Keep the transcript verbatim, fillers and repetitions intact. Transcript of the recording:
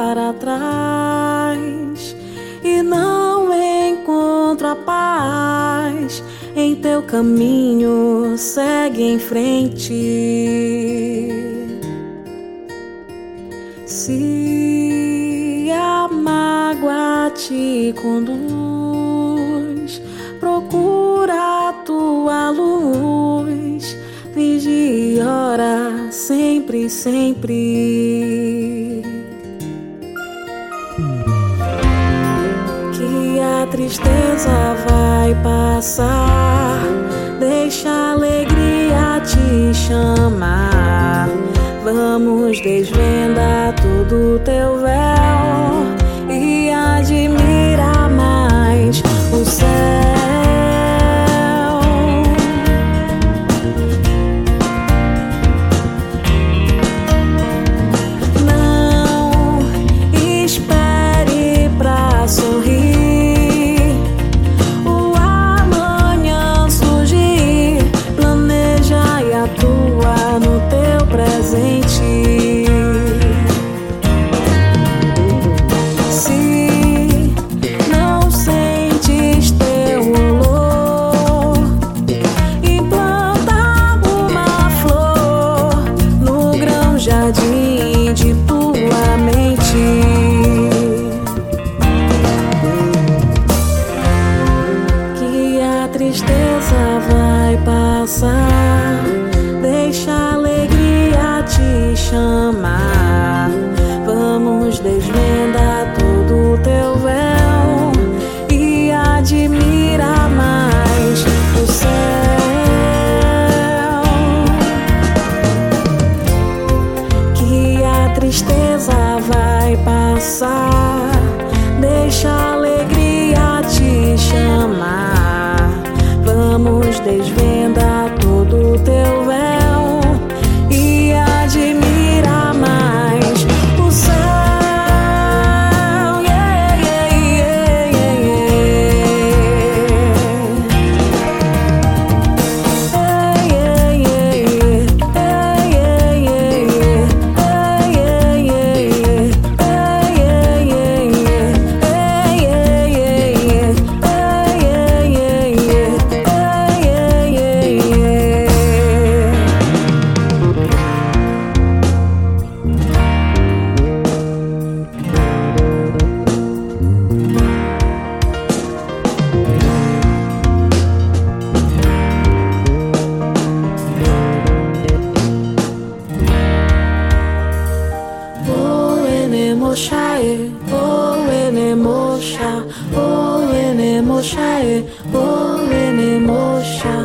para trás e não encontro a paz em teu caminho, segue em frente. Se a mágoa te conduz, procura a tua luz, vigia e ora sempre, sempre. Que a tristeza vai passar, deixa a alegria te chamar. Vamos desvendar todo teu véu e admira mais o céu. Não espere pra sorrir, o amanhã surgir. Planeja e atua no teu presente. Jardim de tua mente. Que a tristeza vai passar, deixa a alegria te chamar. Vamos desvendar todo o teu véu e admira mais o céu. Tristeza vai passar, deixa a alegria te chamar. Vamos desvendar todo o teu véu e admira mais o céu. Yeah, yeah, yeah, yeah, yeah. Yeah, yeah, yeah, yeah, Moshae, oh ene mosha, oh ene moshae, oh ene mosha.